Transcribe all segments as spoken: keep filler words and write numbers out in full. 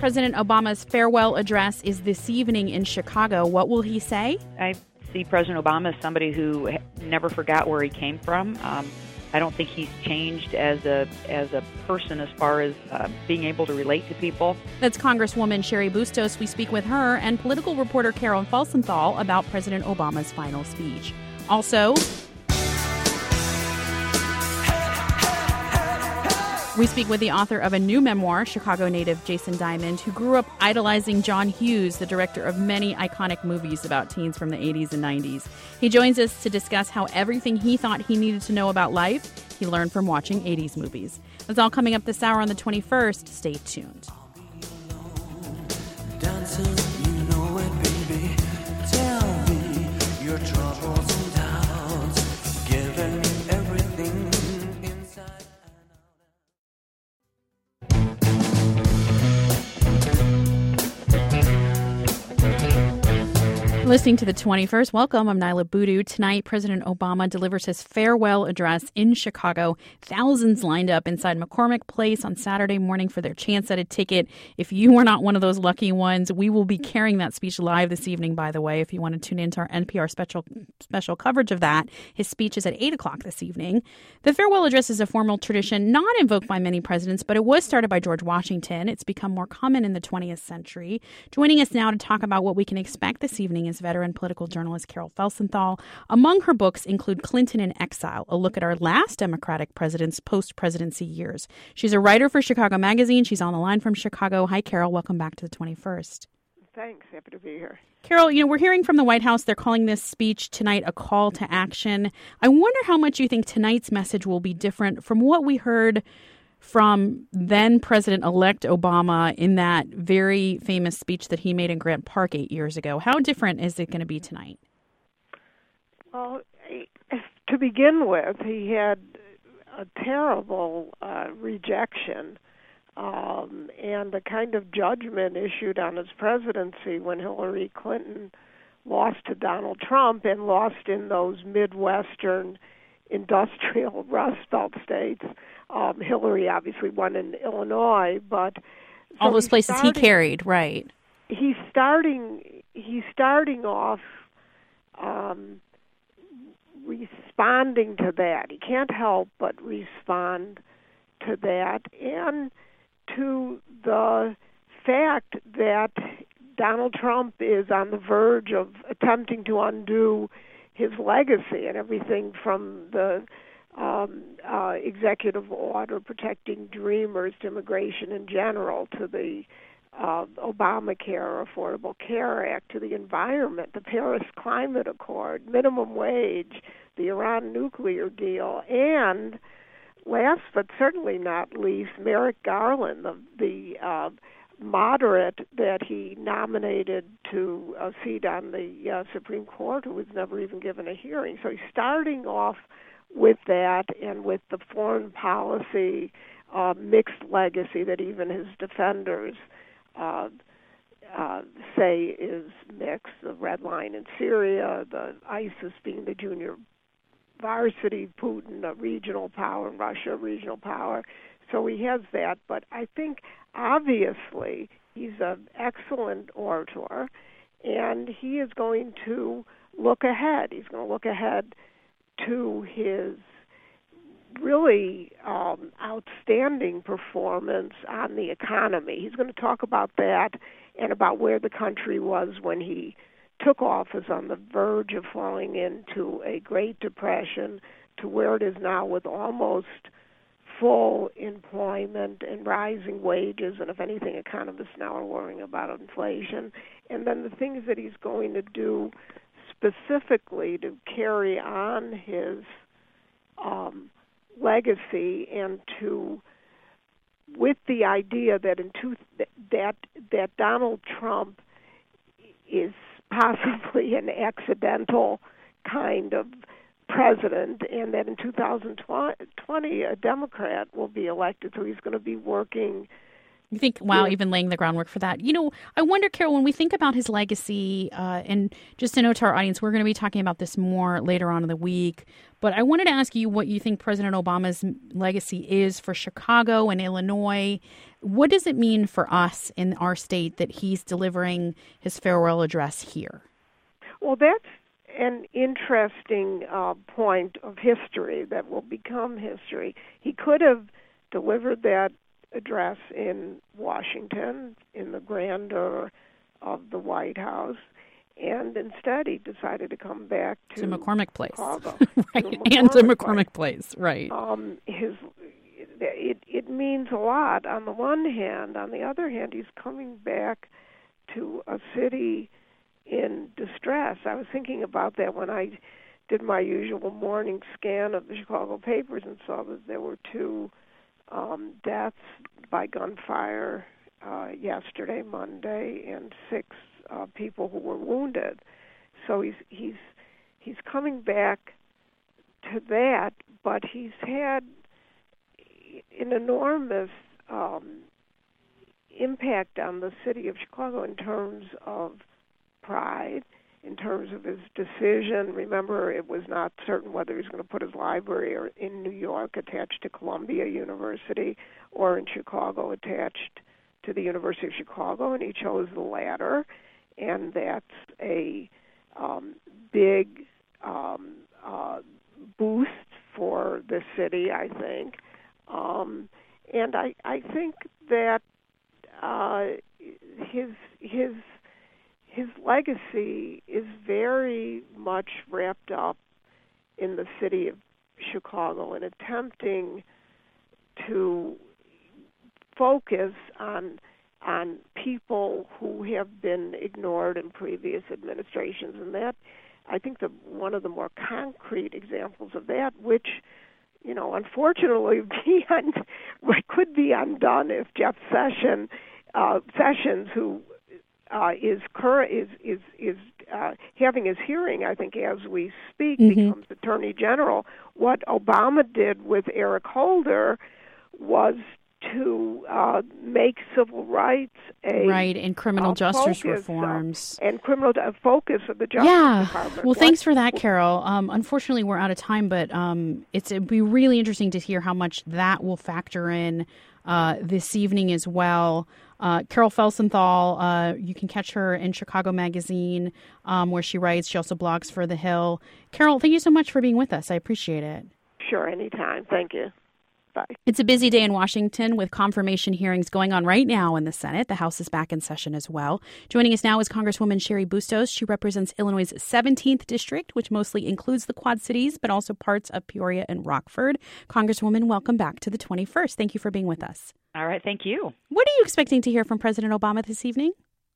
President Obama's farewell address is this evening in Chicago. What will he say? I see President Obama as somebody who never forgot where he came from. Um, I don't think he's changed as a as a person as far as uh, being able to relate to people. That's Congresswoman Cheri Bustos. We speak with her and political reporter Carol Felsenthal about President Obama's final speech. Also, we speak with the author of a new memoir, Chicago native Jason Diamond, who grew up idolizing John Hughes, the director of many iconic movies about teens from the eighties and nineties. He joins us to discuss how everything he thought he needed to know about life, he learned from watching eighties movies. That's all coming up this hour on the twenty-first. Stay tuned. Dancing, you know it, baby. Tell me your troubles and doubts, giving me everything. Listening to the twenty-first. Welcome. I'm Nyla Boodoo. Tonight, President Obama delivers his farewell address in Chicago. Thousands lined up inside McCormick Place on Saturday morning for their chance at a ticket. If you were not one of those lucky ones, we will be carrying that speech live this evening, by the way, if you want to tune into our N P R special special coverage of that. His speech is at eight o'clock this evening. The farewell address is a formal tradition not invoked by many presidents, but it was started by George Washington. It's become more common in the twentieth century. Joining us now to talk about what we can expect this evening is veteran political journalist Carol Felsenthal. Among her books include Clinton in Exile, a look at our last Democratic president's post-presidency years. She's a writer for Chicago Magazine. She's on the line from Chicago. Hi, Carol. Welcome back to the twenty-first. Thanks. Happy to be here. Carol, you know, we're hearing from the White House. They're calling this speech tonight a call to action. I wonder how much you think tonight's message will be different from what we heard from then President-elect Obama in that very famous speech that he made in Grant Park eight years ago. How different is it going to be tonight? Well, to begin with, he had a terrible uh, rejection um, and a kind of judgment issued on his presidency when Hillary Clinton lost to Donald Trump and lost in those Midwestern industrial Rust Belt states. Um, Hillary obviously won in Illinois, but so all those places starting, he carried, right? He's starting. He's starting off um, responding to that. He can't help but respond to that, and to the fact that Donald Trump is on the verge of attempting to undo his legacy and everything from the Um, uh, executive order protecting dreamers to immigration in general, to the uh, Obamacare, Affordable Care Act, to the environment, the Paris Climate Accord, minimum wage, the Iran nuclear deal, and last but certainly not least, Merrick Garland, the, the uh, moderate that he nominated to a seat on the uh, Supreme Court, who was never even given a hearing. So he's starting off with that and with the foreign policy uh, mixed legacy that even his defenders uh, uh, say is mixed, the red line in Syria, the ISIS being the junior varsity, Putin, a regional power, Russia, a regional power. So he has that. But I think, obviously, he's an excellent orator, and he is going to look ahead. He's going to look ahead to his really um, outstanding performance on the economy. He's going to talk about that and about where the country was when he took office, on the verge of falling into a Great Depression, to where it is now with almost full employment and rising wages, and if anything, economists now are worrying about inflation. And then the things that he's going to do specifically to carry on his um, legacy, and to, with the idea that in two, that that Donald Trump is possibly an accidental kind of president, and that in two thousand twenty a Democrat will be elected. So he's going to be working You think, wow, Yeah. even laying the groundwork for that. You know, I wonder, Carol, when we think about his legacy, uh, and just to note to our audience, we're going to be talking about this more later on in the week. But I wanted to ask you what you think President Obama's legacy is for Chicago and Illinois. What does it mean for us in our state that he's delivering his farewell address here? Well, that's an interesting uh, point of history that will become history. He could have delivered that address in Washington, in the grandeur of the White House, and instead he decided to come back to, to McCormick Place, Chicago, right? to McCormick And to McCormick Place, Place. Right? Um, his it it means a lot. On the one hand, on the other hand, he's coming back to a city in distress. I was thinking about that when I did my usual morning scan of the Chicago papers and saw that there were two Um, deaths by gunfire uh, yesterday, Monday, and six uh, people who were wounded. So he's he's he's coming back to that, but he's had an enormous um, impact on the city of Chicago in terms of pride, in terms of his decision. Remember, it was not certain whether he was going to put his library or in New York attached to Columbia University or in Chicago attached to the University of Chicago, and he chose the latter. And that's a um, big um, uh, boost for the city, I think. Um, and I, I think that uh, his his His legacy is very much wrapped up in the city of Chicago and attempting to focus on on people who have been ignored in previous administrations. And that, I think, the one of the more concrete examples of that, which, you know, unfortunately be un, could be undone if Jeff Sessions, uh, Sessions, who Uh, is current is is is uh, having his hearing, I think, as we speak, mm-hmm. becomes Attorney General. What Obama did with Eric Holder was to uh, make civil rights a right and criminal uh, justice focus, reforms uh, and criminal uh, focus of the Justice yeah. Department. Well, what, thanks for that, Carol. Um, unfortunately, we're out of time, but um, it's it'd be really interesting to hear how much that will factor in uh, this evening as well. Uh, Carol Felsenthal, uh, you can catch her in Chicago Magazine, um, where she writes. She also blogs for The Hill. Carol, thank you so much for being with us. I appreciate it. Sure, anytime. Thank you. Bye. It's a busy day in Washington with confirmation hearings going on right now in the Senate. The House is back in session as well. Joining us now is Congresswoman Cheri Bustos. She represents Illinois' seventeenth District, which mostly includes the Quad Cities, but also parts of Peoria and Rockford. Congresswoman, welcome back to the twenty-first. Thank you for being with us. All right, thank you. What are you expecting to hear from President Obama this evening?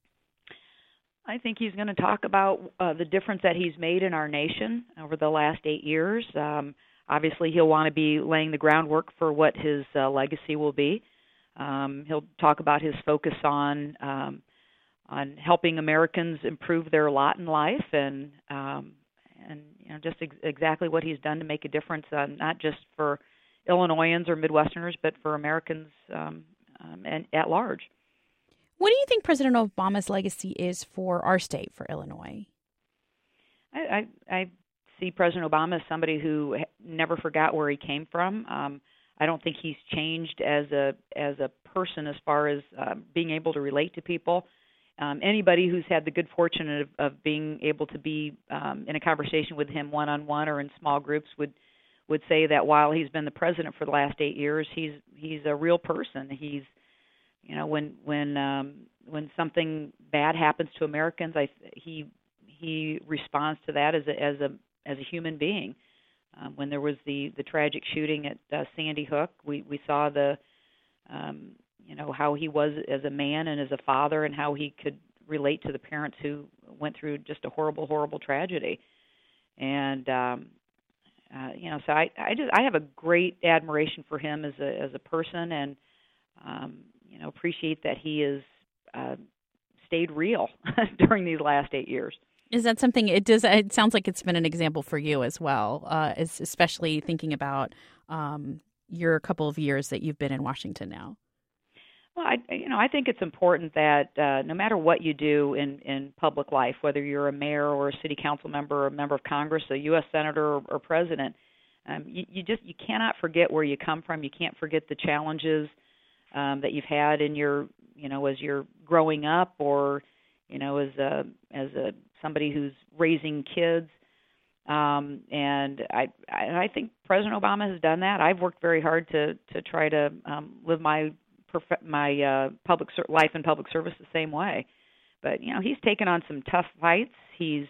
I think he's going to talk about uh, the difference that he's made in our nation over the last eight years. Um, obviously, he'll want to be laying the groundwork for what his uh, legacy will be. Um, he'll talk about his focus on um, on helping Americans improve their lot in life, and um, and you know just ex- exactly what he's done to make a difference, uh, not just for Illinoisans or Midwesterners, but for Americans um, um, and at large. What do you think President Obama's legacy is for our state, for Illinois? I, I, I see President Obama as somebody who never forgot where he came from. Um, I don't think he's changed as a as a person as far as uh, being able to relate to people. Um, anybody who's had the good fortune of, of being able to be um, in a conversation with him one-on-one or in small groups would would say that while he's been the president for the last eight years, he's he's a real person. He's, you know, when when um, when something bad happens to Americans, I he he responds to that as a as a as a human being. Um, when there was the, the tragic shooting at uh, Sandy Hook, we we saw the um, you know how he was as a man and as a father, and how he could relate to the parents who went through just a horrible horrible tragedy. And um, Uh, you know, so I, I just I have a great admiration for him as a as a person, and um, you know, appreciate that he has uh, stayed real during these last eight years. Is that something? It does. It sounds like it's been an example for you as well, uh, as, especially thinking about um, your couple of years that you've been in Washington now. Well, I, you know, I think it's important that uh, no matter what you do in, in public life, whether you're a mayor or a city council member or a member of Congress, a U S senator or, or president, um, you, you just you cannot forget where you come from. You can't forget the challenges um, that you've had in your, you know, as you're growing up, or, you know, as a as a somebody who's raising kids. Um, and I, I I think President Obama has done that. I've worked very hard to to try to um, live my my uh, public ser- life and public service the same way. But, you know, he's taken on some tough fights. He's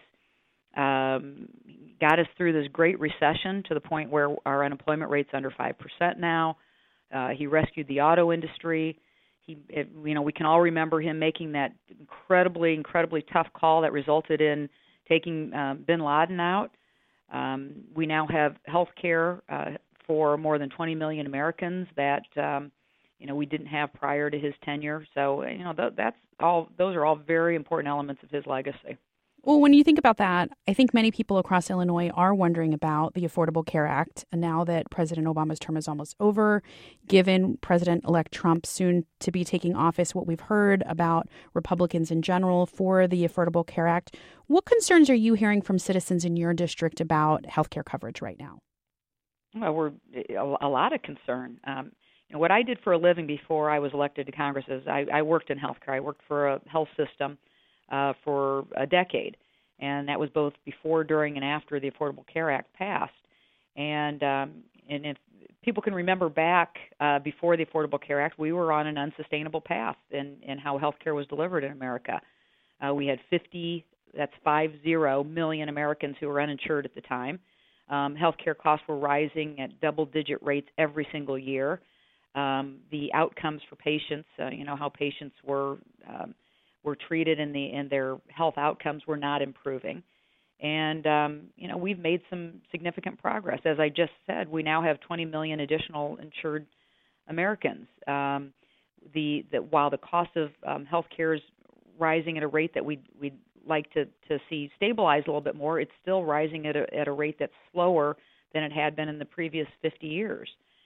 um, got us through this great recession to the point where our unemployment rate's under five percent now. Uh, he rescued the auto industry. He, it, you know, we can all remember him making that incredibly, incredibly tough call that resulted in taking uh, bin Laden out. Um, we now have health care uh, for more than twenty million Americans that um, you know, we didn't have prior to his tenure. So, you know, th- that's all. Those are all very important elements of his legacy. Well, when you think about that, I think many people across Illinois are wondering about the Affordable Care Act. And now that President Obama's term is almost over, given President-elect Trump soon to be taking office, what we've heard about Republicans in general for the Affordable Care Act, what concerns are you hearing from citizens in your district about health care coverage right now? Well, we're a, a lot of concern. Um, And what I did for a living before I was elected to Congress is I, I worked in healthcare. I worked for a health system uh, for a decade, and that was both before, during, and after the Affordable Care Act passed. And um, and if people can remember back uh, before the Affordable Care Act, we were on an unsustainable path in, in how healthcare was delivered in America. Uh, we had fifty, that's five zero million Americans who were uninsured at the time. Um, healthcare costs were rising at double-digit rates every single year. Um, the outcomes for patients, uh, you know, how patients were um, were treated and the and their health outcomes were not improving. And, um, you know, we've made some significant progress. As I just said, we now have twenty million additional insured Americans. Um, the, the while the cost of um, health care is rising at a rate that we'd, we'd like to, to see stabilize a little bit more, it's still rising at a, at a rate that's slower than it had been in the previous fifty years.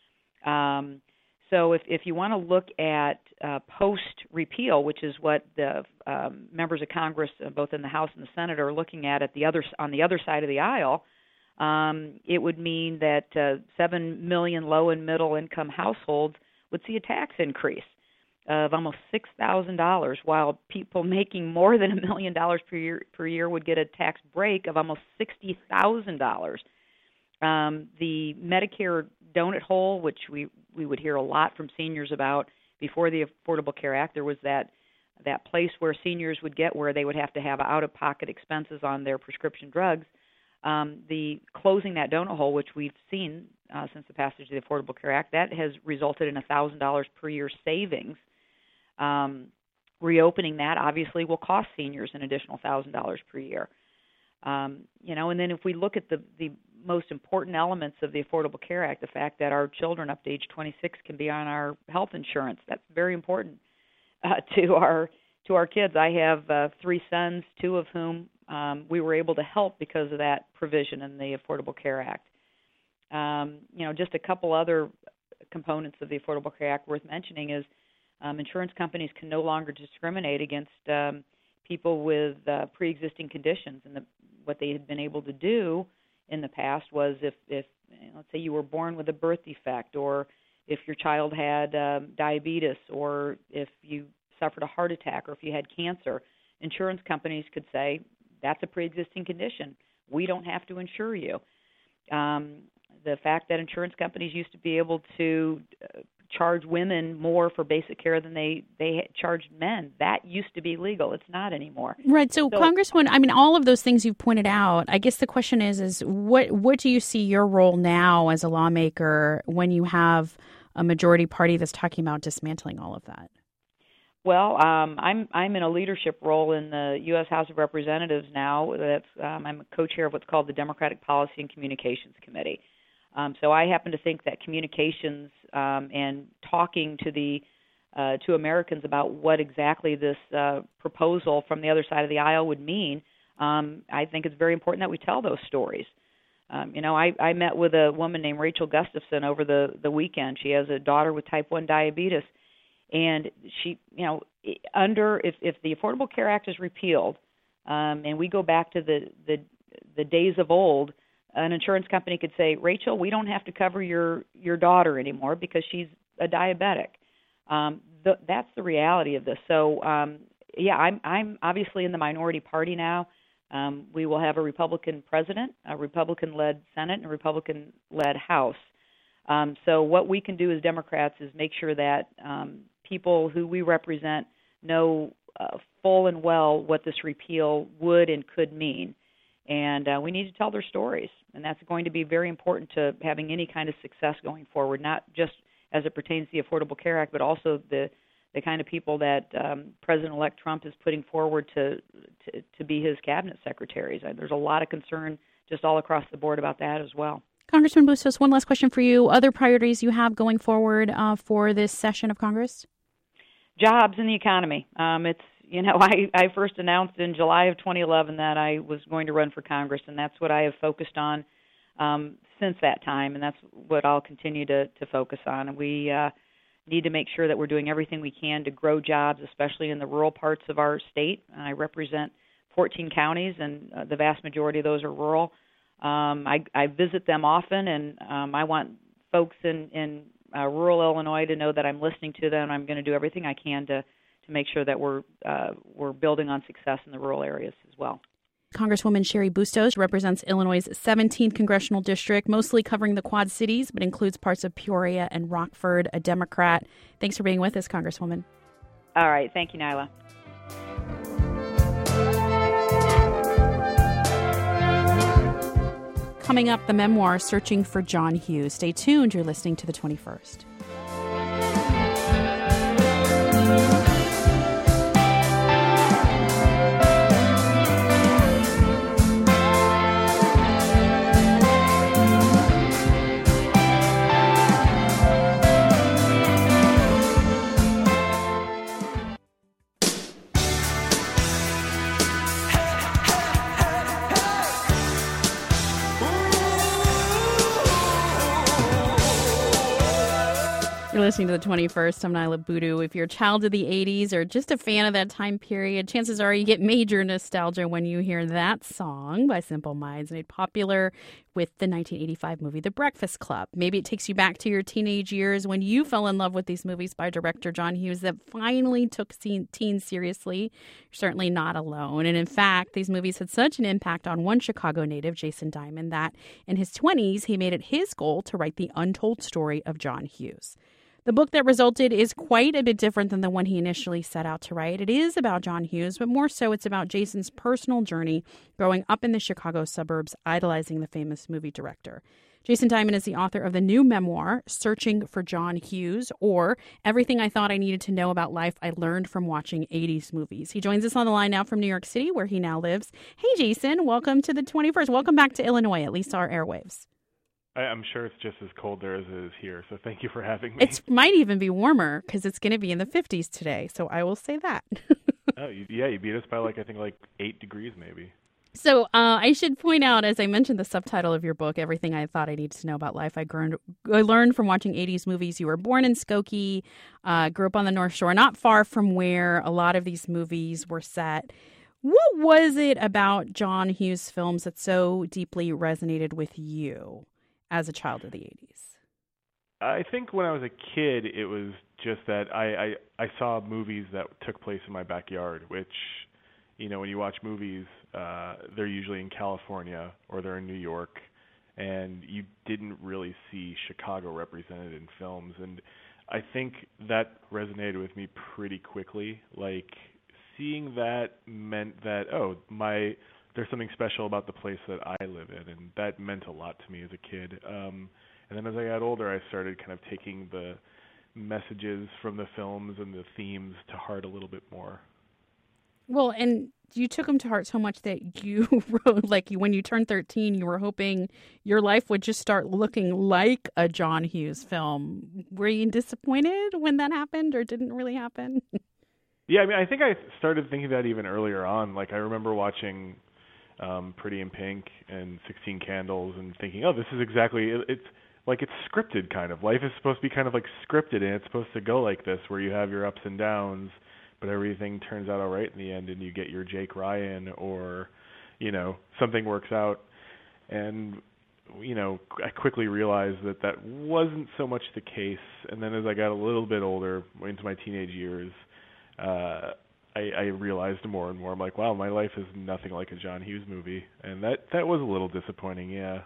Um, So if, if you want to look at uh, post-repeal, which is what the um, members of Congress, uh, both in the House and the Senate, are looking at at the other on the other side of the aisle, um, it would mean that uh, seven million low and middle-income households would see a tax increase of almost six thousand dollars, while people making more than a million dollars per year per year would get a tax break of almost sixty thousand dollars. Um, the Medicare donut hole, which we, we would hear a lot from seniors about before the Affordable Care Act, there was that that place where seniors would get where they would have to have out-of-pocket expenses on their prescription drugs. Um, the closing that donut hole, which we've seen uh, since the passage of the Affordable Care Act, that has resulted in one thousand dollars per year savings. Um, reopening that obviously will cost seniors an additional one thousand dollars per year. Um, you know, and then if we look at the, the most important elements of the Affordable Care Act, the fact that our children up to age twenty-six can be on our health insurance, that's very important uh, to our to our kids. I have uh, three sons, two of whom um, we were able to help because of that provision in the Affordable Care Act. Um, you know, just a couple other components of the Affordable Care Act worth mentioning is um, insurance companies can no longer discriminate against um, people with uh, pre-existing conditions, and the, what they had been able to do in the past was if, if you know, let's say you were born with a birth defect, or if your child had um, diabetes, or if you suffered a heart attack, or if you had cancer, insurance companies could say, that's a pre-existing condition. We don't have to insure you. Um, the fact that insurance companies used to be able to uh, charge women more for basic care than they, they charged men, that used to be legal. It's not anymore. Right. So, so, Congresswoman, I mean, all of those things you've pointed out, I guess the question is, is what, what do you see your role now as a lawmaker when you have a majority party that's talking about dismantling all of that? Well, um, I'm I'm in a leadership role in the U S House of Representatives now. That's um, I'm a co-chair of what's called the Democratic Policy and Communications Committee. Um, so I happen to think that communications um, and talking to the uh, to Americans about what exactly this uh, proposal from the other side of the aisle would mean, um, I think it's very important that we tell those stories. Um, you know, I, I met with a woman named Rachel Gustafson over the, the weekend. She has a daughter with type one diabetes. And she, you know, under if, if the Affordable Care Act is repealed, um, and we go back to the, the the days of old, an insurance company could say, Rachel, we don't have to cover your, your daughter anymore because she's a diabetic. Um, the, that's the reality of this. So, um, yeah, I'm I'm obviously in the minority party now. Um, we will have a Republican president, a Republican-led Senate, and a Republican-led House. Um, so what we can do as Democrats is make sure that um, people who we represent know uh, full and well what this repeal would and could mean. And uh, we need to tell their stories. And that's going to be very important to having any kind of success going forward, not just as it pertains to the Affordable Care Act, but also the, the kind of people that um, President-elect Trump is putting forward to, to, to be his cabinet secretaries. There's a lot of concern just all across the board about that as well. Congressman Bustos, one last question for you. Other priorities you have going forward uh, for this session of Congress? Jobs and the economy. Um, it's, you know, I, I first announced in July of twenty eleven that I was going to run for Congress, and that's what I have focused on um, since that time, and that's what I'll continue to, to focus on. And we uh, need to make sure that we're doing everything we can to grow jobs, especially in the rural parts of our state. I represent fourteen counties, and uh, the vast majority of those are rural. Um, I, I visit them often, and um, I want folks in, in uh, rural Illinois to know that I'm listening to them. I'm going to do everything I can to, to make sure that we're uh, we're building on success in the rural areas as well. Congresswoman Cheri Bustos represents Illinois' seventeenth congressional district, mostly covering the Quad Cities, but includes parts of Peoria and Rockford, a Democrat. Thanks for being with us, Congresswoman. All right. Thank you, Nyla. Coming up, the memoir, Searching for John Hughes. Stay tuned. You're listening to The twenty-first. You're listening to The twenty-first. I'm Nyla Boodoo. If you're a child of the eighties or just a fan of that time period, chances are you get major nostalgia when you hear that song by Simple Minds, made popular with the nineteen eighty-five movie The Breakfast Club. Maybe it takes you back to your teenage years when you fell in love with these movies by director John Hughes that finally took teens seriously. You're certainly not alone. And in fact, these movies had such an impact on one Chicago native, Jason Diamond, that in his twenties, he made it his goal to write the untold story of John Hughes. The book that resulted is quite a bit different than the one he initially set out to write. It is about John Hughes, but more so it's about Jason's personal journey growing up in the Chicago suburbs, idolizing the famous movie director. Jason Diamond is the author of the new memoir, Searching for John Hughes, or Everything I Thought I Needed to Know About Life I Learned from Watching eighties Movies. He joins us on the line now from New York City, where he now lives. Hey, Jason, welcome to the twenty-first. Welcome back to Illinois, at least our airwaves. I'm sure it's just as cold there as it is here, so thank you for having me. It might even be warmer because it's going to be in the fifties today, so I will say that. oh, you, yeah, you beat us by, like I think, like eight degrees maybe. So uh, I should point out, as I mentioned, the subtitle of your book, Everything I Thought I Needed to Know About Life I Learned, I learned from Watching eighties Movies. You were born in Skokie, uh, grew up on the North Shore, not far from where a lot of these movies were set. What was it about John Hughes films that so deeply resonated with you as a child of the eighties? I think when I was a kid, it was just that I, I, I saw movies that took place in my backyard, which, you know, when you watch movies, uh, they're usually in California or they're in New York, and you didn't really see Chicago represented in films. And I think that resonated with me pretty quickly. Like, seeing that meant that, oh, my... there's something special about the place that I live in, and that meant a lot to me as a kid. Um, and then as I got older, I started kind of taking the messages from the films and the themes to heart a little bit more. Well, and you took them to heart so much that you wrote, like, when you turned thirteen, you were hoping your life would just start looking like a John Hughes film. Were you disappointed when that happened, or didn't really happen? Yeah, I mean, I think I started thinking that even earlier on. Like, I remember watching Um, Pretty in Pink and sixteen Candles and thinking, oh, this is exactly, it's like it's scripted kind of. Life is supposed to be kind of like scripted, and it's supposed to go like this, where you have your ups and downs, but everything turns out all right in the end, and you get your Jake Ryan, or, you know, something works out. And, you know, I quickly realized that that wasn't so much the case. And then as I got a little bit older, into my teenage years, uh, I, I realized more and more. I'm like, wow, my life is nothing like a John Hughes movie, and that that was a little disappointing. Yeah.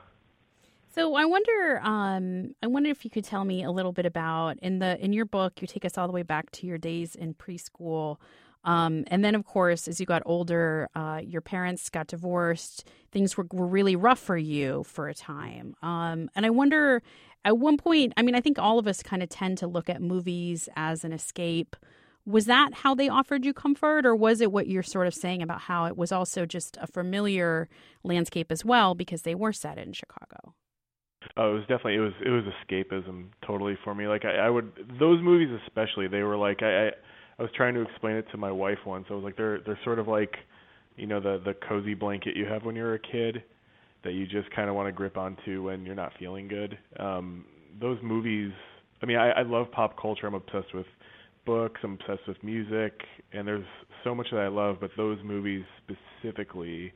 So I wonder, um, I wonder if you could tell me a little bit about in the in your book. You take us all the way back to your days in preschool, um, and then of course, as you got older, uh, your parents got divorced. Things were were really rough for you for a time, um, and I wonder, at one point, I mean, I think all of us kind of tend to look at movies as an escape. Was that how they offered you comfort, or was it what you're sort of saying about how it was also just a familiar landscape as well because they were set in Chicago? Oh, it was definitely it was it was escapism totally for me. Like I, I would those movies especially, they were like I, I I was trying to explain it to my wife once. I was like they're they're sort of like, you know, the the cozy blanket you have when you're a kid that you just kind of want to grip onto when you're not feeling good. Um, those movies. I mean, I, I love pop culture. I'm obsessed with books. I'm obsessed with music, and there's so much that I love. But those movies specifically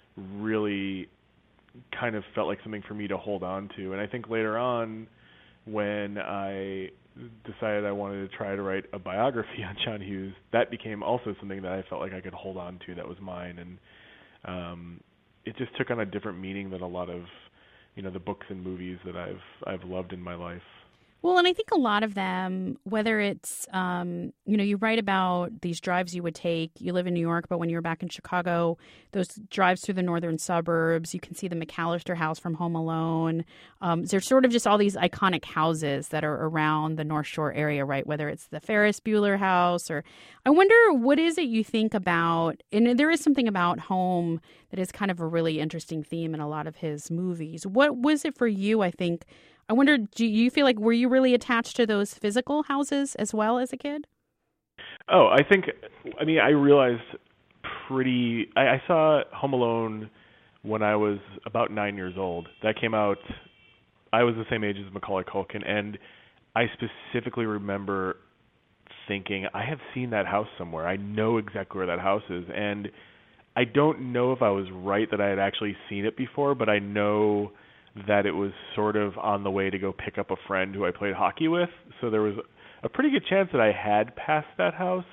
really kind of felt like something for me to hold on to. And I think later on, when I decided I wanted to try to write a biography on John Hughes, that became also something that I felt like I could hold on to that was mine. And um, it just took on a different meaning than a lot of, you know, the books and movies that I've I've loved in my life. Well, and I think a lot of them, whether it's, um, you know, you write about these drives you would take. You live in New York, but when you were back in Chicago, those drives through the northern suburbs, you can see the McAllister house from Home Alone. Um, there's sort of just all these iconic houses that are around the North Shore area, right? Whether it's the Ferris Bueller house or I wonder what is it you think about, and there is something about home that is kind of a really interesting theme in a lot of his movies. What was it for you, I think? I wonder, do you feel like, were you really attached to those physical houses as well as a kid? Oh, I think, I mean, I realized pretty, I, I saw Home Alone when I was about nine years old. That came out, I was the same age as Macaulay Culkin, and I specifically remember thinking, I have seen that house somewhere. I know exactly where that house is. And I don't know if I was right that I had actually seen it before, but I know that it was sort of on the way to go pick up a friend who I played hockey with. So there was a pretty good chance that I had passed that house.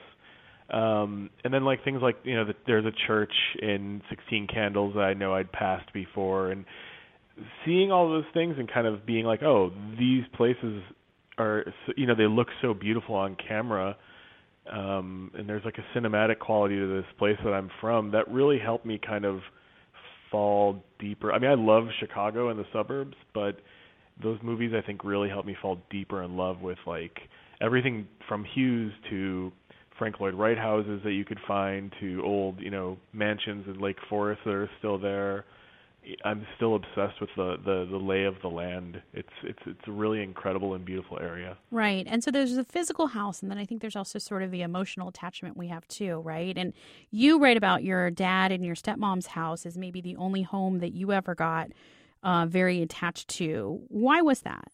Um, and then like things like, you know, the, there's a church in sixteen Candles that I know I'd passed before. And seeing all those things and kind of being like, oh, these places are, you know, they look so beautiful on camera. Um, and there's like a cinematic quality to this place that I'm from that really helped me kind of fall deeper. I mean, I love Chicago and the suburbs, but those movies I think really helped me fall deeper in love with like everything from Hughes to Frank Lloyd Wright houses that you could find to old, you know, mansions in Lake Forest that are still there. I'm still obsessed with the, the, the lay of the land. It's it's it's a really incredible and beautiful area. Right. And so there's the physical house, and then I think there's also sort of the emotional attachment we have too, right? And you write about your dad and your stepmom's house as maybe the only home that you ever got uh, very attached to. Why was that?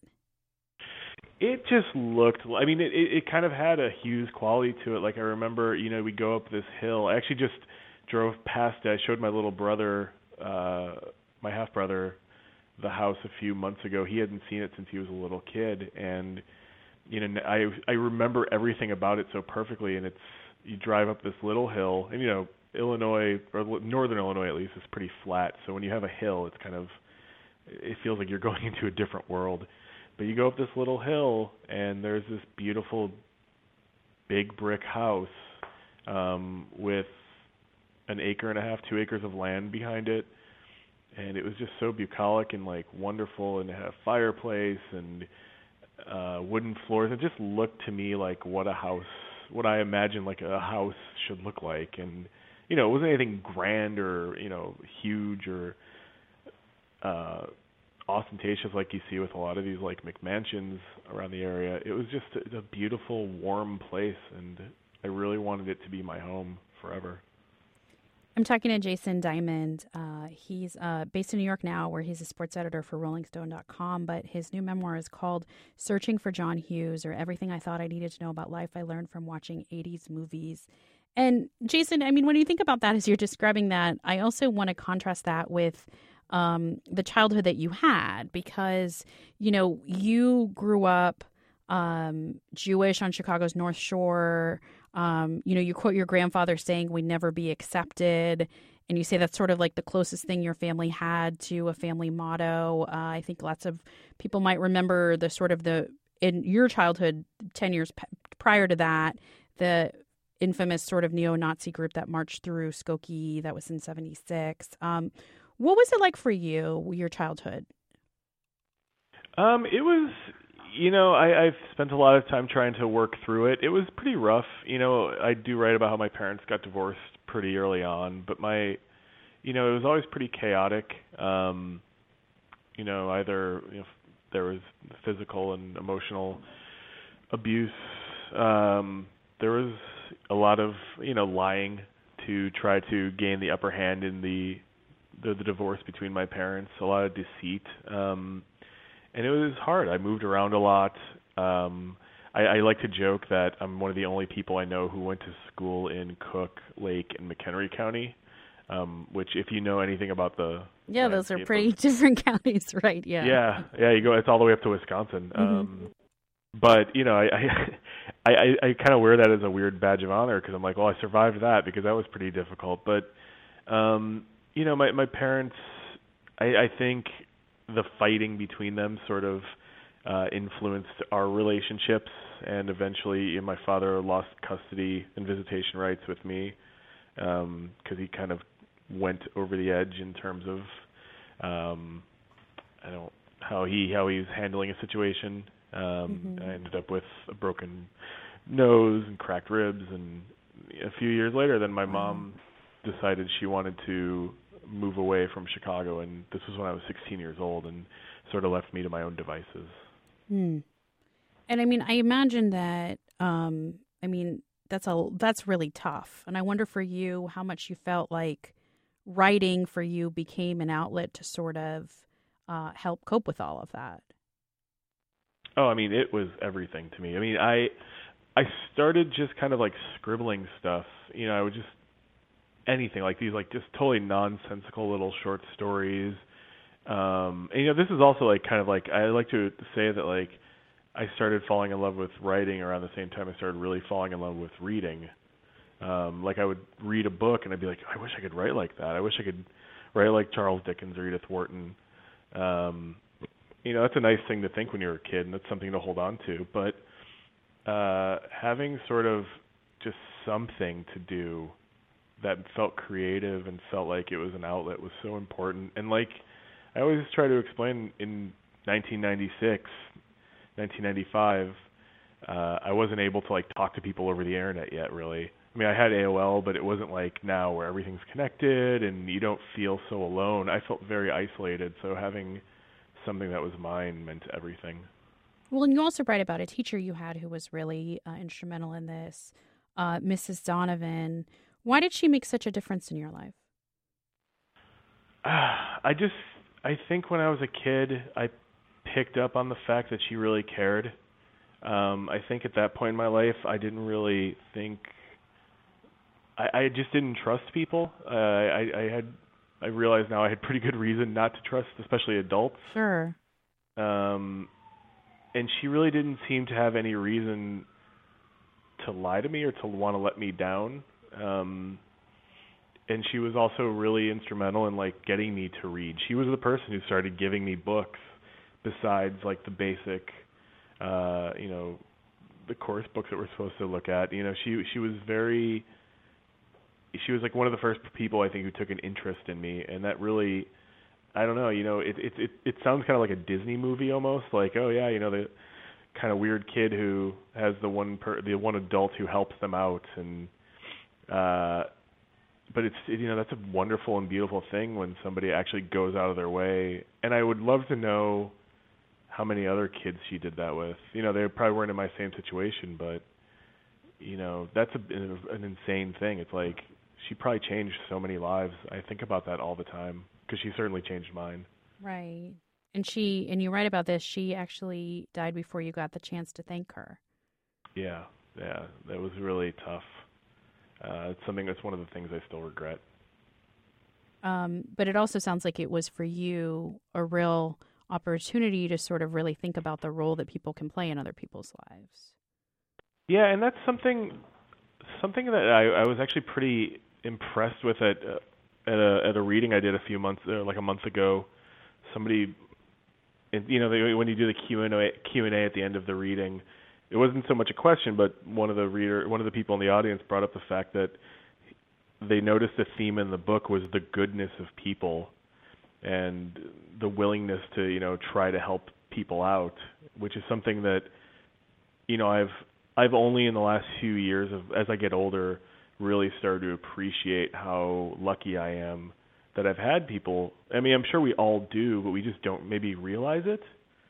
It just looked, I mean, it, it, it kind of had a Hughes quality to it. Like I remember, you know, we'd go up this hill. I actually just drove past it. I showed my little brother uh my half brother the house a few months ago. He hadn't seen it since he was a little kid, and you know I I remember everything about it so perfectly. And it's you drive up this little hill, and you know Illinois, or northern Illinois at least, is pretty flat. So when you have a hill, it's kind of it feels like you're going into a different world. But you go up this little hill, and there's this beautiful big brick house um with an acre and a half, two acres of land behind it. And it was just so bucolic and like wonderful, and it had a fireplace and uh wooden floors. It just looked to me like what a house, what I imagine like a house should look like. And you know, it wasn't anything grand or, you know, huge or uh ostentatious like you see with a lot of these like McMansions around the area. It was just a, a beautiful, warm place, and I really wanted it to be my home forever. I'm talking to Jason Diamond. Uh, he's uh, based in New York now, where he's a sports editor for rolling stone dot com, but his new memoir is called Searching for John Hughes, or Everything I Thought I Needed to Know About Life I Learned from Watching eighties Movies. And Jason, I mean, when you think about that as you're describing that, I also want to contrast that with um, the childhood that you had, because, you know, you grew up um, Jewish on Chicago's North Shore. Um, you know, you quote your grandfather saying, "We'd never be accepted." And you say that's sort of like the closest thing your family had to a family motto. Uh, I think lots of people might remember the sort of the, in your childhood, ten years p- prior to that, the infamous sort of neo-Nazi group that marched through Skokie. That was in seventy-six. Um, what was it like for you, your childhood? Um, it was... You know, I, I've spent a lot of time trying to work through it. It was pretty rough. You know, I do write about how my parents got divorced pretty early on, but my, you know, it was always pretty chaotic. Um, you know, either you know, there was physical and emotional abuse. Um, there was a lot of, you know, lying to try to gain the upper hand in the the, the divorce between my parents. A lot of deceit. Um, And it was hard. I moved around a lot. Um, I, I like to joke that I'm one of the only people I know who went to school in Cook, Lake, and McHenry County, um, which if you know anything about the Yeah, those are pretty of, different counties, right? Yeah. Yeah, yeah. You go. It's all the way up to Wisconsin. Mm-hmm. Um, but you know, I I, I, I kind of wear that as a weird badge of honor because I'm like, well, I survived that because that was pretty difficult. But um, you know, my my parents, I, I think. The fighting between them sort of uh, influenced our relationships, and eventually you know, my father lost custody and visitation rights with me because um, he kind of went over the edge in terms of um, I don't how he how he was handling a situation. Um, mm-hmm. I ended up with a broken nose and cracked ribs, and a few years later, then my wow. mom decided she wanted to move away from Chicago, and this was when I was sixteen years old, and sort of left me to my own devices. Hmm. And I mean, I imagine that, um, I mean, that's a that's really tough. And I wonder for you how much you felt like writing for you became an outlet to sort of uh, help cope with all of that. Oh, I mean, it was everything to me. I mean, I I started just kind of like scribbling stuff. You know, I would just anything like these like just totally nonsensical little short stories. Um and you know this is also like kind of like I like to say that like I started falling in love with writing around the same time I started really falling in love with reading. Um like I would read a book and I'd be like, I wish I could write like that. I wish I could write like Charles Dickens or Edith Wharton. Um you know, that's a nice thing to think when you're a kid, and that's something to hold on to, but uh having sort of just something to do that felt creative and felt like it was an outlet was so important. And like I always try to explain, in nineteen ninety-six, nineteen ninety-five, uh, I wasn't able to like talk to people over the internet yet, really. I mean, I had A O L, but it wasn't like now where everything's connected and you don't feel so alone. I felt very isolated, so having something that was mine meant everything. Well, and you also write about a teacher you had who was really uh, instrumental in this, uh, Missus Donovan. Why did she make such a difference in your life? Uh, I just, I think when I was a kid, I picked up on the fact that she really cared. Um, I think at that point in my life, I didn't really think, I, I just didn't trust people. Uh, I, I had, I realized now I had pretty good reason not to trust, especially adults. Sure. Um, and she really didn't seem to have any reason to lie to me or to want to let me down. Um, and she was also really instrumental in like getting me to read. She was the person who started giving me books besides like the basic, uh, you know, the course books that we're supposed to look at. You know, she she was very, she was like one of the first people I think who took an interest in me, and that really, I don't know, you know, it it it, it sounds kind of like a Disney movie almost, like, oh yeah, you know, the kind of weird kid who has the one per, the one adult who helps them out, and uh but it's it, you know, that's a wonderful and beautiful thing when somebody actually goes out of their way. And I would love to know how many other kids she did that with. You know, they probably weren't in my same situation, but you know, that's a, an insane thing. It's like she probably changed so many lives. I think about that all the time because she certainly changed mine. Right. And she, and you write about this, she actually died before you got the chance to thank her. Yeah, yeah, that was really tough. Uh, it's something that's one of the things I still regret. Um, but it also sounds like it was for you a real opportunity to sort of really think about the role that people can play in other people's lives. Yeah, and that's something something that I, I was actually pretty impressed with at uh, at a at a reading I did a few months, uh, like a month ago. Somebody, you know, they, when you do the Q and A Q and A at the end of the reading, it wasn't so much a question, but one of the reader, one of the people in the audience brought up the fact that they noticed the theme in the book was the goodness of people and the willingness to, you know, try to help people out, which is something that, you know, I've I've only in the last few years, of, as I get older, really started to appreciate how lucky I am that I've had people. I mean, I'm sure we all do, but we just don't maybe realize it.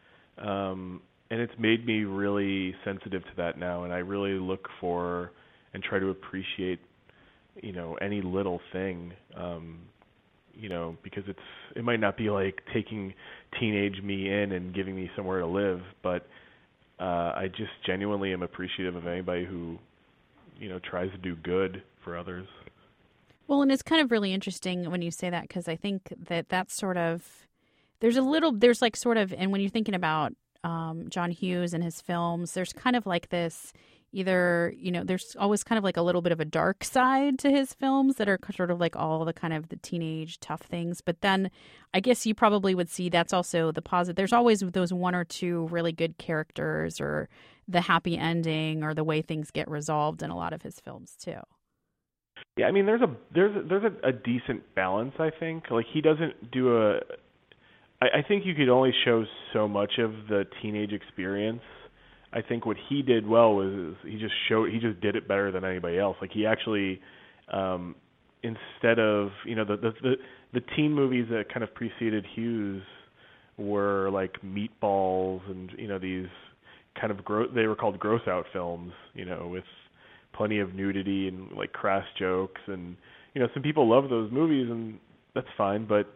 Um, and it's made me really sensitive to that now, and I really look for and try to appreciate, you know, any little thing, um, you know, because it's it might not be like taking teenage me in and giving me somewhere to live, but uh, I just genuinely am appreciative of anybody who, you know, tries to do good for others. Well, and it's kind of really interesting when you say that, because I think that that's sort of, there's a little, there's like sort of, and when you're thinking about um, John Hughes and his films, there's kind of like this, either, you know, there's always kind of like a little bit of a dark side to his films that are sort of like all the kind of the teenage tough things. But then I guess you probably would see that's also the positive. There's always those one or two really good characters or the happy ending or the way things get resolved in a lot of his films too. Yeah, I mean, there's a there's a, there's a, a decent balance, I think. Like, he doesn't do a. I, I think you could only show so much of the teenage experience. I think what he did well was he just showed he just did it better than anybody else. Like, he actually, um, instead of you know the the the, the teen movies that kind of preceded Hughes were like Meatballs and you know these kind of gro- they were called gross out films, you know, with plenty of nudity and like crass jokes, and you know some people love those movies and that's fine, but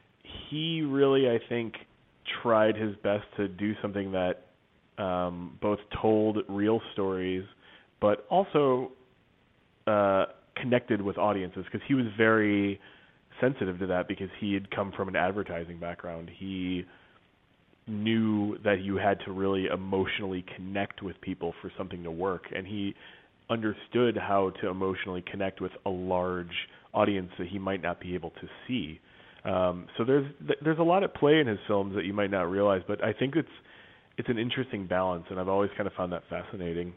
he really, I think, tried his best to do something that um, both told real stories but also uh, connected with audiences, because he was very sensitive to that because he had come from an advertising background. He knew that you had to really emotionally connect with people for something to work, and he understood how to emotionally connect with a large audience that he might not be able to see. Um, so there's there's a lot at play in his films that you might not realize, but I think it's it's an interesting balance, and I've always kind of found that fascinating.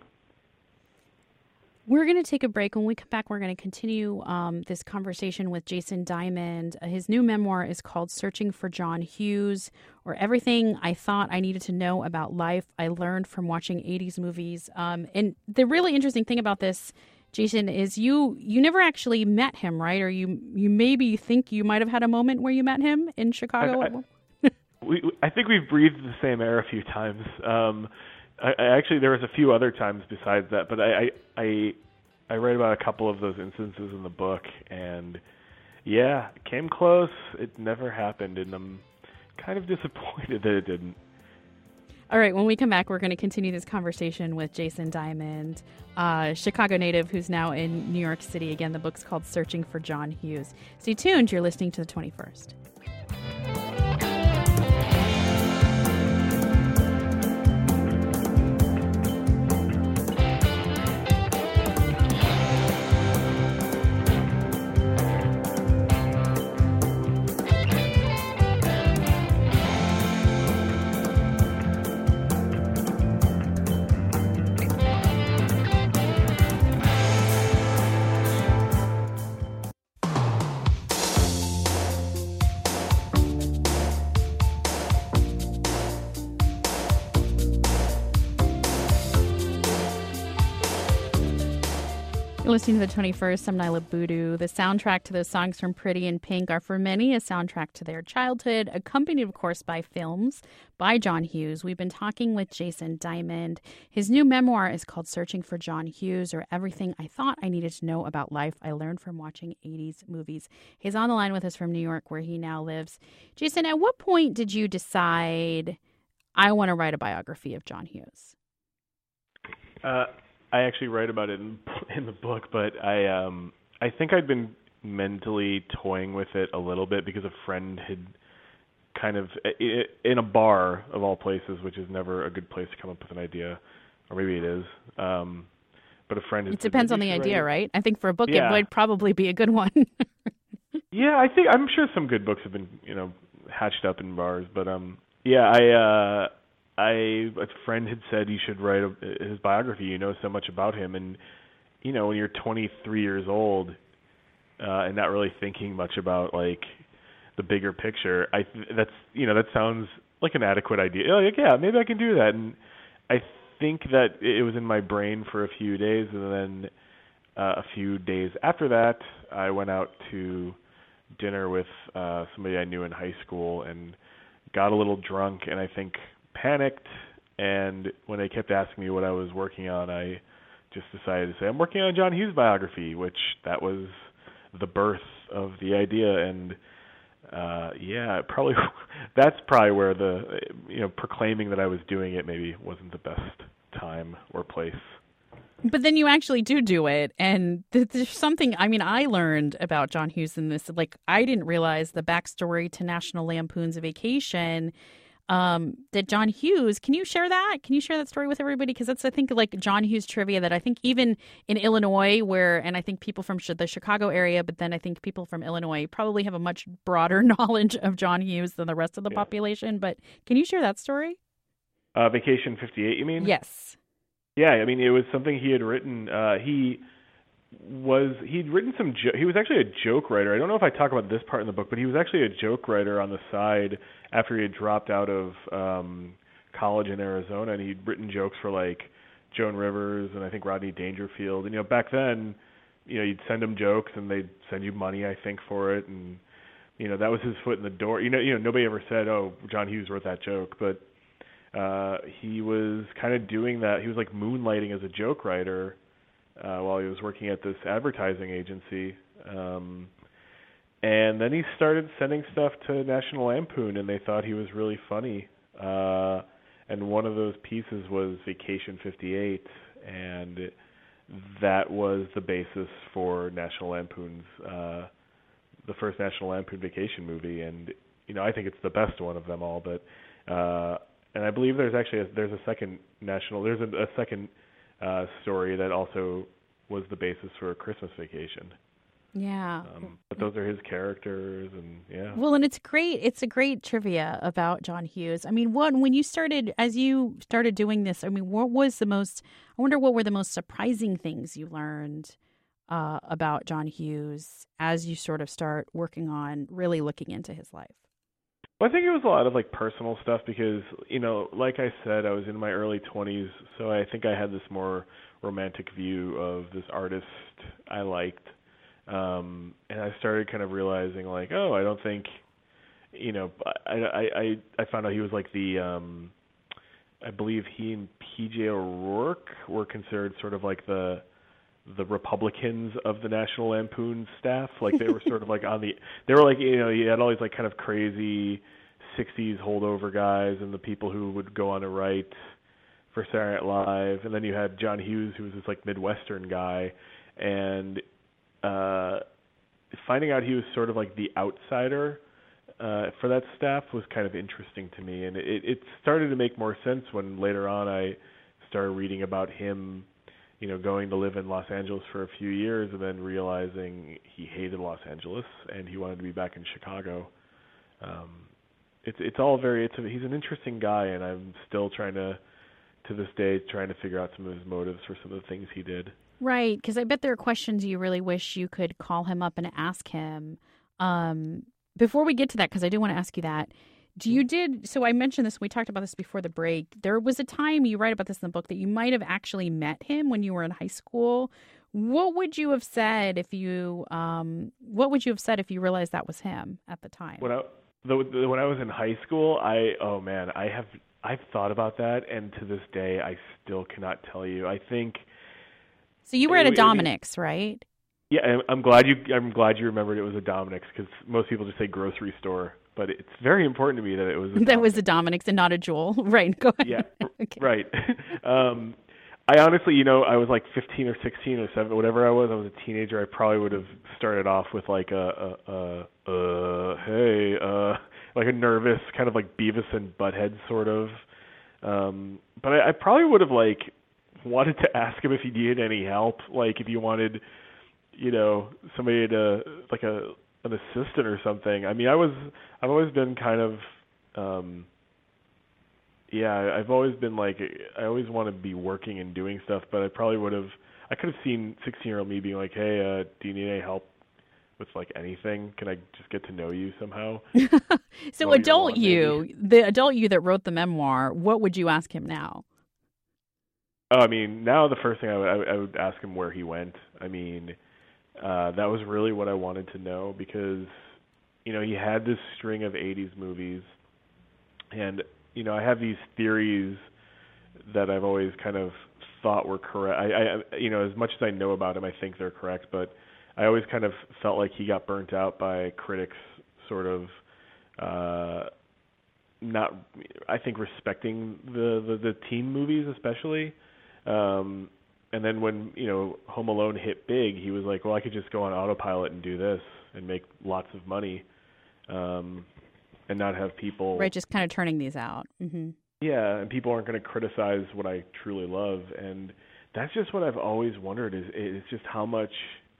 We're going to take a break. When we come back, we're going to continue um, this conversation with Jason Diamond. Uh, his new memoir is called Searching for John Hughes, or Everything I Thought I Needed to Know About Life I Learned from Watching eighties Movies. Um, and the really interesting thing about this, Jason, is you you never actually met him, right? Or you you maybe think you might have had a moment where you met him in Chicago? I, I, we, I think we've breathed the same air a few times. Um I, I actually, there was a few other times besides that, but I, I, I, I write about a couple of those instances in the book, and yeah, it came close. It never happened, and I'm kind of disappointed that it didn't. All right, when we come back, we're going to continue this conversation with Jason Diamond, uh, Chicago native who's now in New York City. Again, the book's called Searching for John Hughes. Stay tuned. You're listening to The twenty-first. You're listening to the twenty-first. I'm Nyla Boodoo. The soundtrack to those songs from Pretty in Pink are for many a soundtrack to their childhood, accompanied, of course, by films by John Hughes. We've been talking with Jason Diamond. His new memoir is called Searching for John Hughes, or Everything I Thought I Needed to Know About Life I Learned from Watching eighties Movies. He's on the line with us from New York, where he now lives. Jason, at what point did you decide, I want to write a biography of John Hughes? Uh I actually write about it in, in the book, but I um I think I'd been mentally toying with it a little bit because a friend had kind of in a bar of all places, which is never a good place to come up with an idea, or maybe it is. Um, but a friend. Had it depends said, on the idea, right? I think for a book, yeah. it would probably be a good one. yeah, I think I'm sure some good books have been you know hatched up in bars, but um yeah I. uh I a friend had said you should write a, his biography. You know so much about him, and you know when you're twenty-three years old uh, and not really thinking much about like the bigger picture. I that's you know that sounds like an adequate idea. Like yeah, maybe I can do that. And I think that it was in my brain for a few days, and then uh, a few days after that, I went out to dinner with uh, somebody I knew in high school and got a little drunk, and I think. Panicked, and when they kept asking me what I was working on, I just decided to say I'm working on a John Hughes biography, which that was the birth of the idea. And uh, yeah, probably that's probably where the you know proclaiming that I was doing it maybe wasn't the best time or place. But then you actually do do it, and there's something. I mean, I learned about John Hughes in this. Like, I didn't realize the backstory to National Lampoon's Vacation. Um, that John Hughes, can you share that? Can you share that story with everybody? Because that's, I think, like John Hughes trivia that I think even in Illinois, where, and I think people from the Chicago area, but then I think people from Illinois probably have a much broader knowledge of John Hughes than the rest of the yeah. population. But can you share that story? Uh, Vacation fifty-eight, you mean? Yes. Yeah, I mean, it was something he had written. Uh, he was, he'd written some, jo- he was actually a joke writer. I don't know if I talk about this part in the book, but he was actually a joke writer on the side after he had dropped out of um, college in Arizona, and he'd written jokes for like Joan Rivers and I think Rodney Dangerfield. And you know, back then, you know, you'd send him jokes and they'd send you money, I think, for it. And you know, that was his foot in the door. You know, you know, nobody ever said, "Oh, John Hughes wrote that joke," but uh, he was kind of doing that. He was like moonlighting as a joke writer uh, while he was working at this advertising agency. Um, And then he started sending stuff to National Lampoon, and they thought he was really funny. Uh, and one of those pieces was Vacation fifty-eight, and that was the basis for National Lampoon's, uh, the first National Lampoon Vacation movie. And, you know, I think it's the best one of them all. But uh, and I believe there's actually a, there's a second national, there's a, a second uh, story that also was the basis for Christmas Vacation. Yeah. Um, but those are his characters, and yeah. Well, and it's great. It's a great trivia about John Hughes. I mean, what when you started, as you started doing this, I mean, what was the most, I wonder what were the most surprising things you learned uh, about John Hughes as you sort of start working on really looking into his life? Well, I think it was a lot of like personal stuff because, you know, like I said, I was in my early twenties, so I think I had this more romantic view of this artist I liked. Um, and I started kind of realizing, like, oh, I don't think, you know, I, I, I, I found out he was like the, um, I believe he and P J O'Rourke were considered sort of like the, the Republicans of the National Lampoon staff. Like they were sort of like on the, they were like, you know, you had all these like kind of crazy sixties holdover guys and the people who would go on to write for Saturday Night Live. And then you had John Hughes, who was this like Midwestern guy. And Uh, finding out he was sort of like the outsider uh, for that staff was kind of interesting to me, and it, it started to make more sense when later on I started reading about him, you know, going to live in Los Angeles for a few years and then realizing he hated Los Angeles and he wanted to be back in Chicago. Um, it's it's all very it's a, he's an interesting guy, and I'm still trying to to this day trying to figure out some of his motives for some of the things he did. Right, because I bet there are questions you really wish you could call him up and ask him. Um, before we get to that, because I do want to ask you that, do you did, so I mentioned this, we talked about this before the break, there was a time, you write about this in the book, that you might have actually met him when you were in high school What would you have said if you um, What would you have said if you realized that was him at the time? When I the, the, when I was in high school, I oh man, I have I've thought about that, and to this day, I still cannot tell you. I think. So you were at it, a Dominic's, it, right? Yeah, I'm glad you. I'm glad you remembered it was a Dominic's, because most people just say grocery store, but it's very important to me that it was. A that Dominic's. was a Dominic's and not a Jewel, right? Go ahead. Yeah, okay. Right. um, I honestly, you know, I was like fifteen or sixteen or seven, whatever I was. I was a teenager. I probably would have started off with like a, a, a uh, hey, uh, like a nervous kind of like Beavis and Butthead sort of. Um, but I, I probably would have like wanted to ask him if he needed any help, like if you wanted. You know, somebody to like a an assistant or something. I mean, I was I've always been kind of um yeah, I've always been like I always want to be working and doing stuff, but I probably would have I could have seen sixteen-year-old me being like, "Hey, uh, do you need any help with like anything? Can I just get to know you somehow?" So Well, adult you, you, the adult you that wrote the memoir, what would you ask him now? Oh, I mean, now the first thing I would I would, I would ask him where he went. I mean, Uh, that was really what I wanted to know, because, you know, he had this string of eighties movies, and, you know, I have these theories that I've always kind of thought were correct. I, I, you know, as much as I know about him, I think they're correct, but I always kind of felt like he got burnt out by critics sort of uh, not, I think, respecting the, the, the teen movies especially. Um And then when, you know, Home Alone hit big, he was like, well, I could just go on autopilot and do this and make lots of money um, and not have people... Right, just kind of turning these out. Mm-hmm. Yeah, and people aren't going to criticize what I truly love. And that's just what I've always wondered, is it's just how much...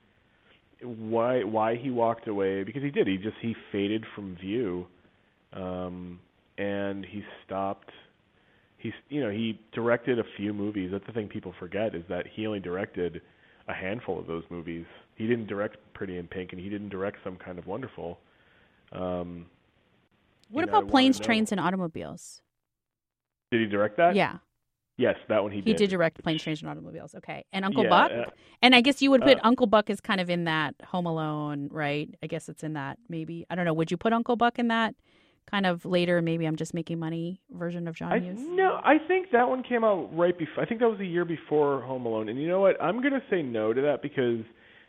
Why why he walked away, because he did. He just, he faded from view. Um, and he stopped... He's, you know, he directed a few movies. That's the thing people forget, is that he only directed a handful of those movies. He didn't direct Pretty in Pink, and he didn't direct Some Kind of Wonderful. Um, what know, about Planes, Trains, and Automobiles? Did he direct that? Yeah. Yes, that one he, he did. He did direct Planes, Trains, and Automobiles. Okay. And Uncle yeah, Buck? Uh, and I guess you would put uh, Uncle Buck as kind of in that Home Alone, right? I guess it's in that, maybe. I don't know. Would you put Uncle Buck in that? Kind of later, maybe I'm just making money version of John I, Hughes? No, I think that one came out right before. I think that was a year before Home Alone. And you know what? I'm going to say no to that, because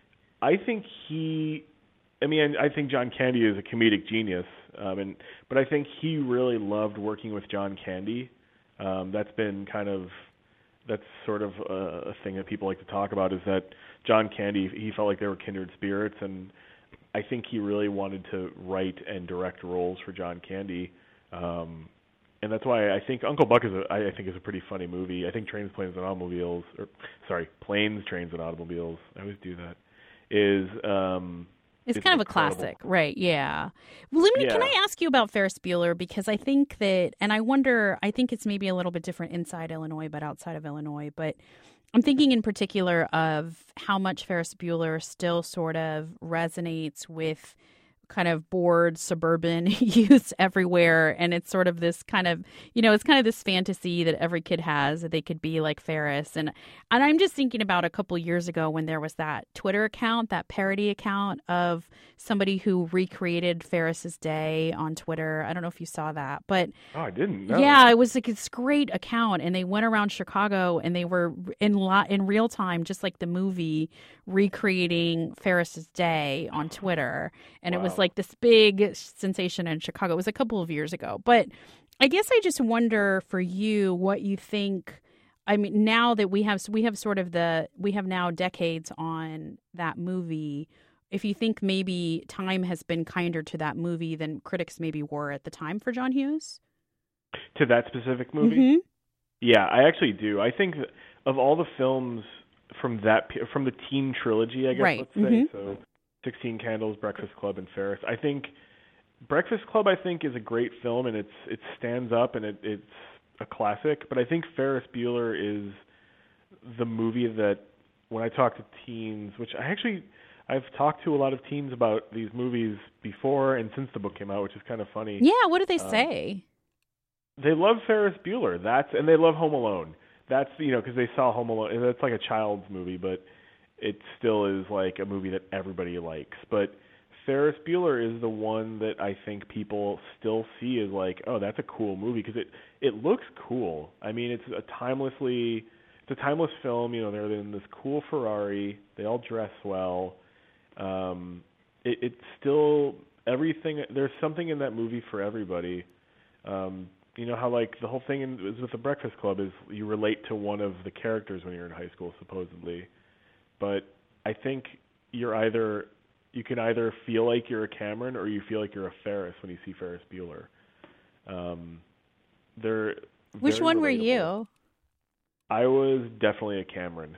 I think he, I mean, I think John Candy is a comedic genius, um, and but I think he really loved working with John Candy. Um, that's been kind of, that's sort of a, a thing that people like to talk about, is that John Candy, he felt like they were kindred spirits, and I think he really wanted to write and direct roles for John Candy, um, and that's why I think Uncle Buck is a, I think is a pretty funny movie. I think Trains, Planes, and Automobiles, or sorry, Planes, Trains, and Automobiles. I always do that. Is um, it's is kind of a incredible. classic, right? Yeah. Well, let me. Yeah. Can I ask you about Ferris Bueller, because I think that, and I wonder, I think it's maybe a little bit different inside Illinois, but outside of Illinois, but. I'm thinking in particular of how much Ferris Bueller still sort of resonates with kind of bored suburban youths everywhere. And it's sort of this kind of, you know, it's kind of this fantasy that every kid has, that they could be like Ferris. And and I'm just thinking about a couple years ago when there was that Twitter account, that parody account of somebody who recreated Ferris's day on Twitter. I don't know if you saw that, but oh, I didn't know. Yeah, it was like this great account, and they went around Chicago and they were in lo- in real time, just like the movie, recreating Ferris's day on Twitter. And Wow. it was like this big sensation in Chicago. It was a couple of years ago. But I guess I just wonder for you what you think. I mean, now that we have we have sort of the we have now decades on that movie, if you think maybe time has been kinder to that movie than critics maybe were at the time for John Hughes? To that specific movie? Mm-hmm. Yeah, I actually do. I think that of all the films from that from the teen trilogy, I guess, right. let's say, mm-hmm. so sixteen Candles, Breakfast Club, and Ferris, I think Breakfast Club, I think, is a great film, and it's it stands up, and it, it's a classic. But I think Ferris Bueller is the movie that, when I talk to teens, which I actually, I've talked to a lot of teens about these movies before and since the book came out, which is kind of funny. Yeah, what do they Um, say? They love Ferris Bueller. That's and they love Home Alone. That's, you know, because they saw Home Alone. That's like a child's movie, but it still is like a movie that everybody likes. But Ferris Bueller is the one that I think people still see as like, oh, that's a cool movie because it it looks cool. I mean, it's a timelessly it's a timeless film. You know, they're in this cool Ferrari. They all dress well. Um, it, it's still everything. There's something in that movie for everybody. Um, you know how like the whole thing in, is with the Breakfast Club is you relate to one of the characters when you're in high school, supposedly. But I think you're either you can either feel like you're a Cameron or you feel like you're a Ferris when you see Ferris Bueller. Um, they're Which one relatable. were you? I was definitely a Cameron.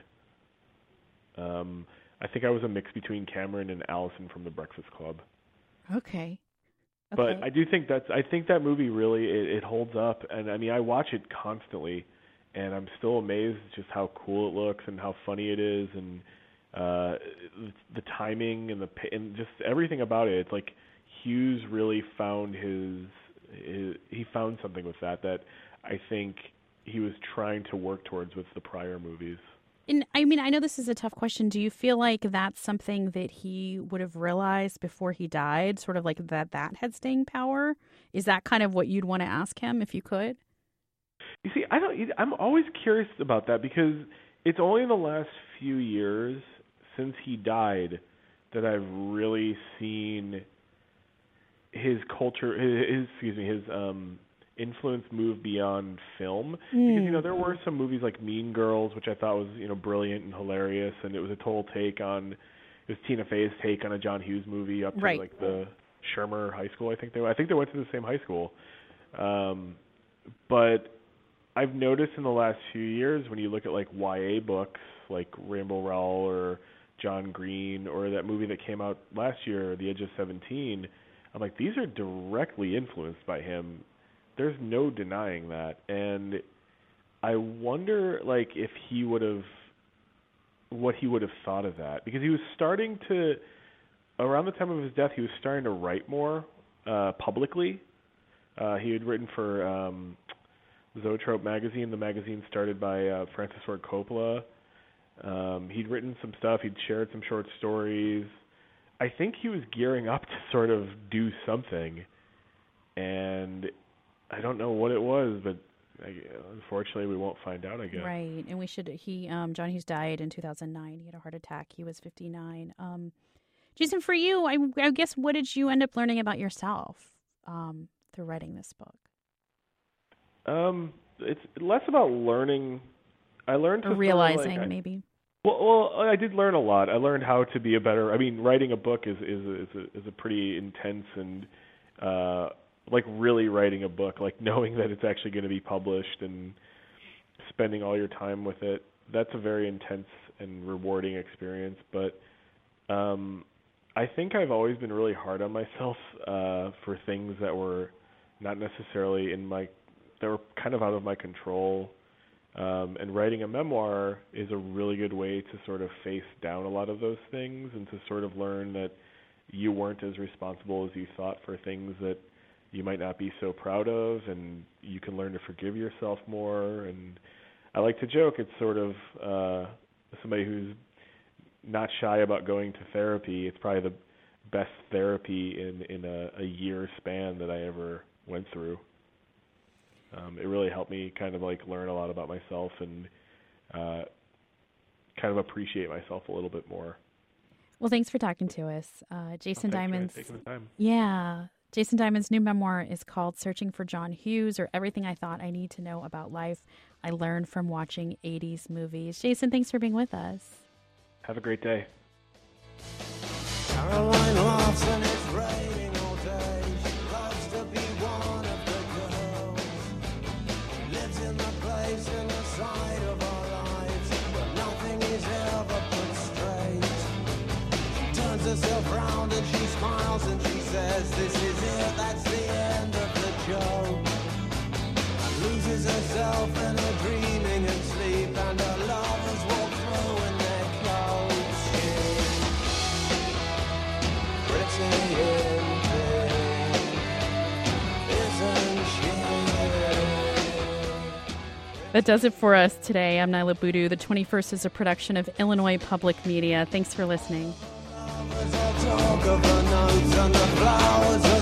Um, I think I was a mix between Cameron and Allison from the Breakfast Club. Okay. But okay. I do think that's I think that movie really it, it holds up, and I mean I watch it constantly, and I'm still amazed just how cool it looks and how funny it is, and uh, the timing and the and just everything about it. It's like Hughes really found his, his he found something with that that I think he was trying to work towards with the prior movies. And I mean, I know this is a tough question. Do you feel like that's something that he would have realized before he died, sort of like that that had staying power? Is that kind of what you'd want to ask him if you could? You see, I don't. I'm always curious about that because it's only in the last few years since he died that I've really seen his culture, his, excuse me, his um, influence move beyond film. Mm. Because, you know, there were some movies like Mean Girls, which I thought was, you know, brilliant and hilarious, and it was a total take on, it was Tina Fey's take on a John Hughes movie up to right. like the Shermer High School, I think they I think they went to the same high school. Um, but I've noticed in the last few years when you look at like Y A books like Rainbow Rowell or John Green or that movie that came out last year, The Edge of seventeen, I'm like, these are directly influenced by him. There's no denying that. And I wonder like if he would have what he would have thought of that, because he was starting to around the time of his death he was starting to write more uh, publicly. Uh, he had written for um, Zoetrope magazine, the magazine started by uh, Francis Ford Coppola. Um, he'd written some stuff. He'd shared some short stories. I think he was gearing up to sort of do something, and I don't know what it was, but I, unfortunately we won't find out, I guess. Right, and we should, he, um, John Hughes died in two thousand nine. He had a heart attack. He was fifty-nine. Um, Jason, for you, I, I guess, what did you end up learning about yourself um, through writing this book? Um, it's less about learning. I learned or to realizing sort of like, maybe. I, well, well, I did learn a lot. I learned how to be a better. I mean, writing a book is is is a, is a pretty intense and uh, like really writing a book, like knowing that it's actually going to be published and spending all your time with it. That's a very intense and rewarding experience. But um, I think I've always been really hard on myself uh, for things that were not necessarily in my that were kind of out of my control. Um, and writing a memoir is a really good way to sort of face down a lot of those things and to sort of learn that you weren't as responsible as you thought for things that you might not be so proud of, and you can learn to forgive yourself more. And I like to joke, it's sort of uh, somebody who's not shy about going to therapy. It's probably the best therapy in, in a, a year span that I ever went through. Um, it really helped me kind of like learn a lot about myself and uh, kind of appreciate myself a little bit more. Well, thanks for talking to us. Uh, Jason oh, Diamond's, taking the time. Yeah. Jason Diamond's new memoir is called Searching for John Hughes, or Everything I Thought I Need to Know About Life I Learned from Watching eighties Movies. Jason, thanks for being with us. Have a great day. Caroline laughs and it's raining all day. She loves to be one of the girls. Lives in the place in the side of our lives where nothing is ever put straight. Turns herself round and she smiles and she says, this is it, that's the end of the joke. And loses herself in her dreaming and sleep, and her lovers walk through in their clothes. Pretty in pain, isn't she? That does it for us today. I'm Nyla Boodoo. The twenty-first is a production of Illinois Public Media. Thanks for listening. Talk of the notes and the flowers